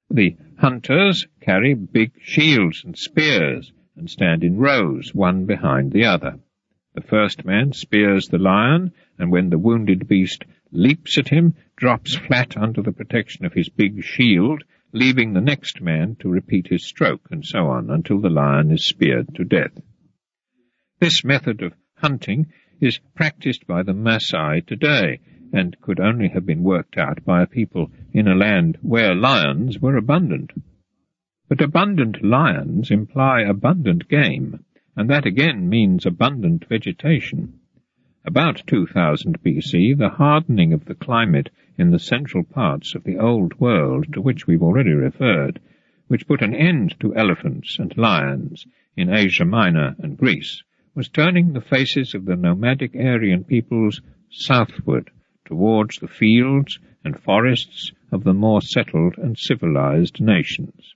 The hunters carry big shields and spears and stand in rows, one behind the other. The first man spears the lion, and when the wounded beast leaps at him, drops flat under the protection of his big shield, leaving the next man to repeat his stroke, and so on, until the lion is speared to death. This method of hunting is practiced by the Maasai today, and could only have been worked out by a people in a land where lions were abundant. But abundant lions imply abundant game, and that again means abundant vegetation. About 2000 BC, the hardening of the climate in the central parts of the Old World, to which we've already referred, which put an end to elephants and lions in Asia Minor and Greece, was turning the faces of the nomadic Aryan peoples southward, towards the fields and forests of the more settled and civilized nations.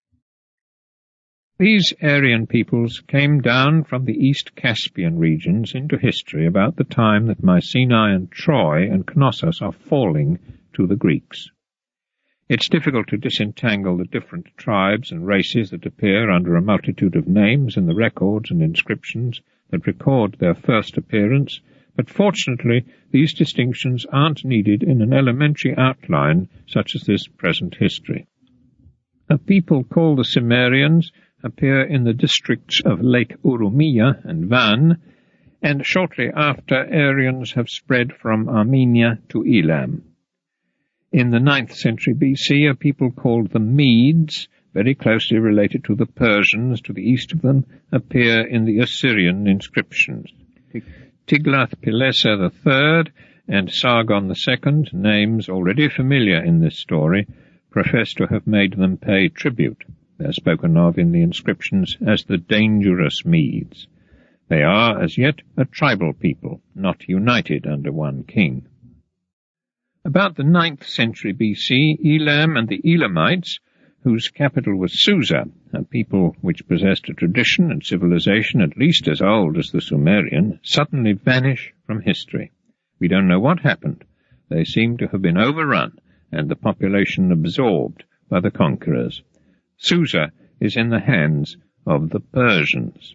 These Aryan peoples came down from the East Caspian regions into history about the time that Mycenae and Troy and Knossos are falling to the Greeks. It's difficult to disentangle the different tribes and races that appear under a multitude of names in the records and inscriptions that record their first appearance, but fortunately these distinctions aren't needed in an elementary outline such as this present history. A people called the Cimmerians appear in the districts of Lake Urumia and Van, and shortly after Aryans have spread from Armenia to Elam. In the 9th century BC, a people called the Medes, very closely related to the Persians to the east of them, appear in the Assyrian inscriptions. Tiglath-Pileser III and Sargon II, names already familiar in this story, profess to have made them pay tribute. They are spoken of in the inscriptions as the dangerous Medes. They are, as yet, a tribal people, not united under one king. About the 9th century BC, Elam and the Elamites, whose capital was Susa, a people which possessed a tradition and civilization at least as old as the Sumerian, suddenly vanish from history. We don't know what happened. They seem to have been overrun and the population absorbed by the conquerors. Susa is in the hands of the Persians.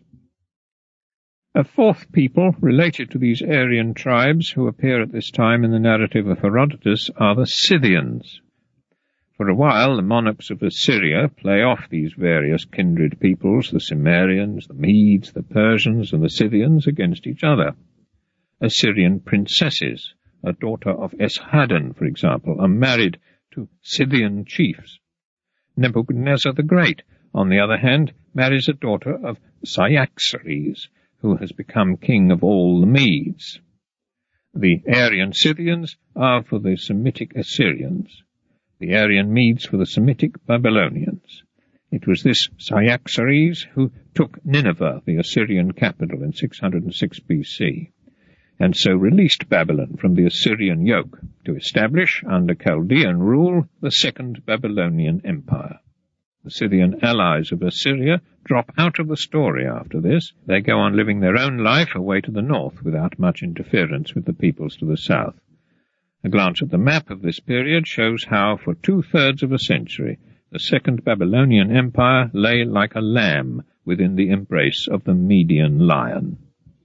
A fourth people related to these Aryan tribes who appear at this time in the narrative of Herodotus are the Scythians. For a while the monarchs of Assyria play off these various kindred peoples, the Cimmerians, the Medes, the Persians, and the Scythians, against each other. Assyrian princesses, a daughter of Esarhaddon, for example, are married to Scythian chiefs. Nebuchadnezzar the Great, on the other hand, marries a daughter of Cyaxares, who has become king of all the Medes. The Aryan Scythians are for the Semitic Assyrians, the Aryan Medes for the Semitic Babylonians. It was this Cyaxares who took Nineveh, the Assyrian capital, in 606 BC, and so released Babylon from the Assyrian yoke to establish, under Chaldean rule, the Second Babylonian Empire. The Scythian allies of Assyria drop out of the story after this. They go on living their own life away to the north without much interference with the peoples to the south. A glance at the map of this period shows how, for 2/3 of a century, the Second Babylonian Empire lay like a lamb within the embrace of the Median lion.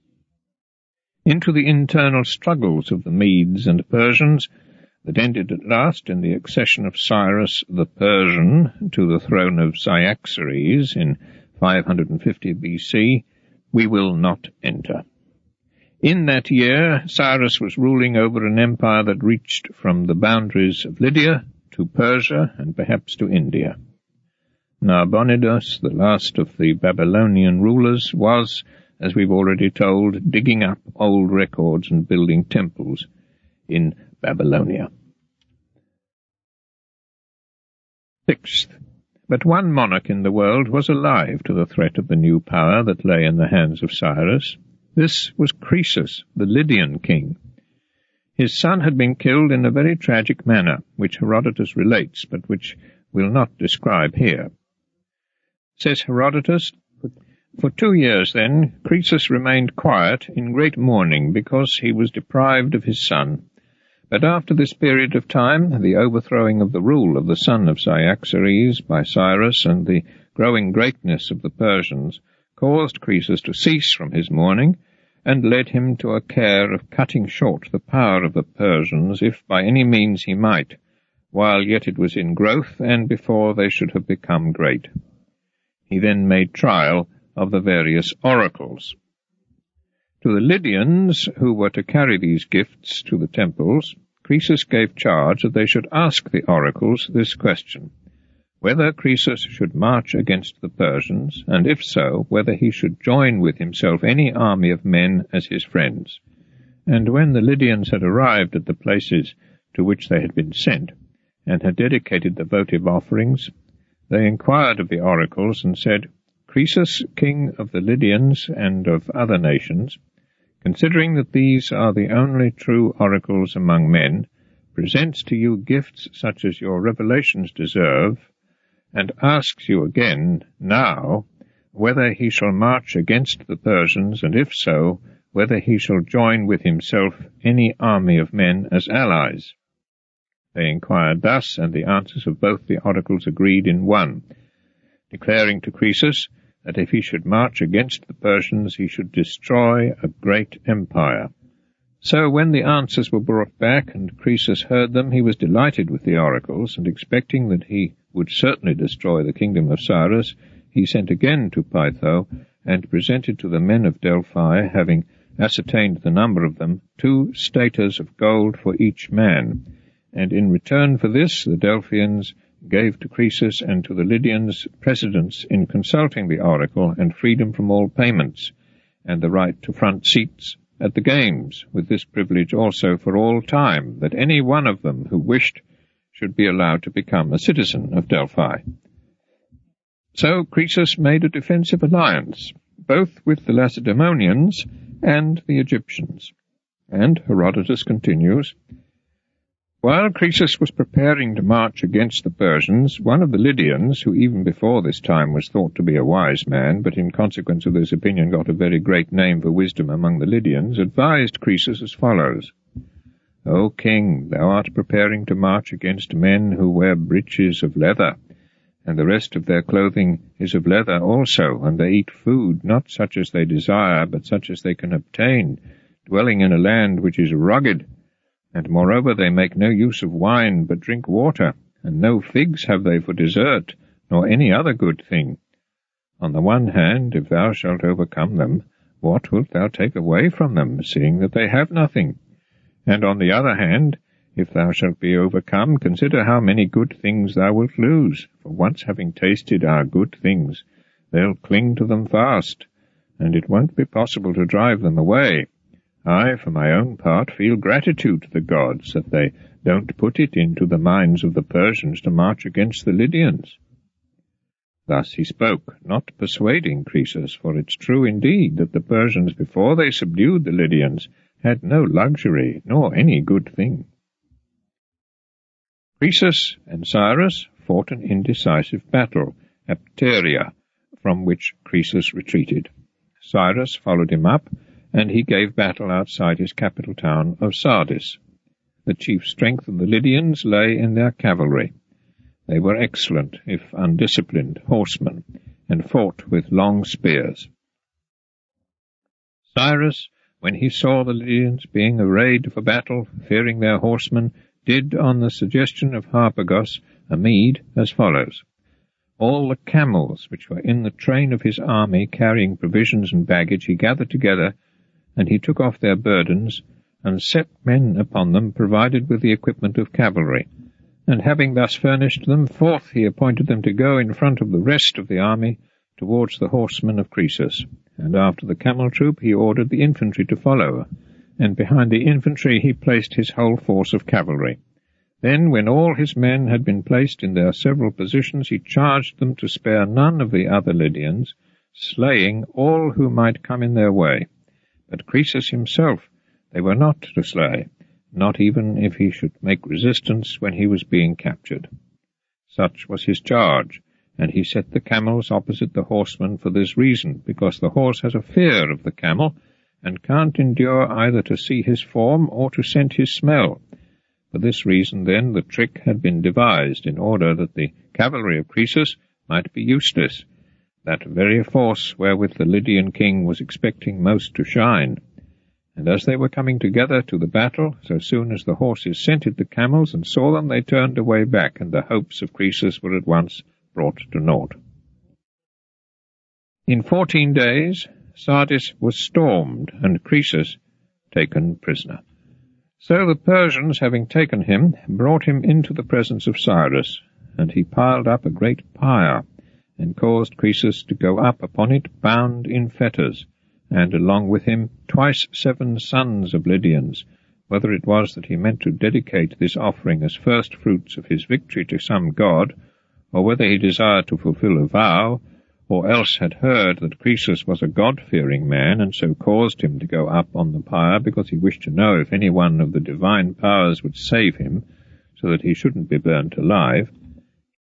Into the internal struggles of the Medes and Persians that ended at last in the accession of Cyrus the Persian to the throne of Cyaxares in 550 BC, we will not enter. In that year, Cyrus was ruling over an empire that reached from the boundaries of Lydia to Persia and perhaps to India. Narbonidus, the last of the Babylonian rulers, was, as we've already told, digging up old records and building temples in Babylonia. Sixth, but one monarch in the world was alive to the threat of the new power that lay in the hands of Cyrus. This was Croesus, the Lydian king. His son had been killed in a very tragic manner, which Herodotus relates, but which we'll not describe here. Says Herodotus, "For 2 years then Croesus remained quiet in great mourning because he was deprived of his son. But after this period of time, the overthrowing of the rule of the son of Cyaxares by Cyrus and the growing greatness of the Persians caused Croesus to cease from his mourning, and led him to a care of cutting short the power of the Persians, if by any means he might, while yet it was in growth, and before they should have become great. He then made trial of the various oracles. To the Lydians, who were to carry these gifts to the temples, Croesus gave charge that they should ask the oracles this question: whether Croesus should march against the Persians, and if so, whether he should join with himself any army of men as his friends. And when the Lydians had arrived at the places to which they had been sent, and had dedicated the votive offerings, they inquired of the oracles, and said, Croesus, king of the Lydians and of other nations, considering that these are the only true oracles among men, presents to you gifts such as your revelations deserve, and asks you again now whether he shall march against the Persians, and if so, whether he shall join with himself any army of men as allies. They inquired thus, and the answers of both the oracles agreed in one, declaring to Croesus that if he should march against the Persians, he should destroy a great empire. So when the answers were brought back, and Croesus heard them, he was delighted with the oracles, and expecting that he would certainly destroy the kingdom of Cyrus, he sent again to Pytho, and presented to the men of Delphi, having ascertained the number of them, 2 staters of gold for each man. And in return for this the Delphians gave to Croesus and to the Lydians precedence in consulting the oracle, and freedom from all payments, and the right to front seats at the games, with this privilege also for all time, that any one of them who wished should be allowed to become a citizen of Delphi. So Croesus made a defensive alliance, both with the Lacedaemonians and the Egyptians. And Herodotus continues, while Croesus was preparing to march against the Persians, one of the Lydians, who even before this time was thought to be a wise man, but in consequence of this opinion got a very great name for wisdom among the Lydians, advised Croesus as follows: O king, thou art preparing to march against men who wear breeches of leather, and the rest of their clothing is of leather also, and they eat food not such as they desire, but such as they can obtain, dwelling in a land which is rugged. And moreover they make no use of wine, but drink water, and no figs have they for dessert, nor any other good thing. On the one hand, if thou shalt overcome them, what wilt thou take away from them, seeing that they have nothing? And on the other hand, if thou shalt be overcome, consider how many good things thou wilt lose, for once having tasted our good things, they'll cling to them fast, and it won't be possible to drive them away. I, for my own part, feel gratitude to the gods that they don't put it into the minds of the Persians to march against the Lydians. Thus he spoke, not persuading Croesus, for it's true indeed that the Persians, before they subdued the Lydians, had no luxury, nor any good thing. Croesus and Cyrus fought an indecisive battle at Pteria, from which Croesus retreated. Cyrus followed him up, and he gave battle outside his capital town of Sardis. The chief strength of the Lydians lay in their cavalry. They were excellent, if undisciplined, horsemen, and fought with long spears. Cyrus, when he saw the Lydians being arrayed for battle, fearing their horsemen, did, on the suggestion of Harpagos, a meed as follows. All the camels which were in the train of his army carrying provisions and baggage he gathered together, and he took off their burdens, and set men upon them provided with the equipment of cavalry. And having thus furnished them, forth he appointed them to go in front of the rest of the army towards the horsemen of Croesus. And after the camel troop he ordered the infantry to follow, and behind the infantry he placed his whole force of cavalry. Then, when all his men had been placed in their several positions, he charged them to spare none of the other Lydians, slaying all who might come in their way. But Croesus himself they were not to slay, not even if he should make resistance when he was being captured. Such was his charge, and he set the camels opposite the horsemen for this reason, because the horse has a fear of the camel, and can't endure either to see his form or to scent his smell, For this reason, then, the trick had been devised, in order that the cavalry of Croesus might be useless, that very force wherewith the Lydian king was expecting most to shine. And as they were coming together to the battle, so soon as the horses scented the camels and saw them, they turned away back, and the hopes of Croesus were at once brought to naught. In 14 days Sardis was stormed, and Croesus taken prisoner. So the Persians, having taken him, brought him into the presence of Cyrus, and he piled up a great pyre, and caused Croesus to go up upon it bound in fetters, and along with him 7 sons of Lydians, whether it was that he meant to dedicate this offering as first fruits of his victory to some god, or whether he desired to fulfill a vow, or else had heard that Croesus was a God-fearing man, and so caused him to go up on the pyre, because he wished to know if any one of the divine powers would save him, so that he shouldn't be burnt alive.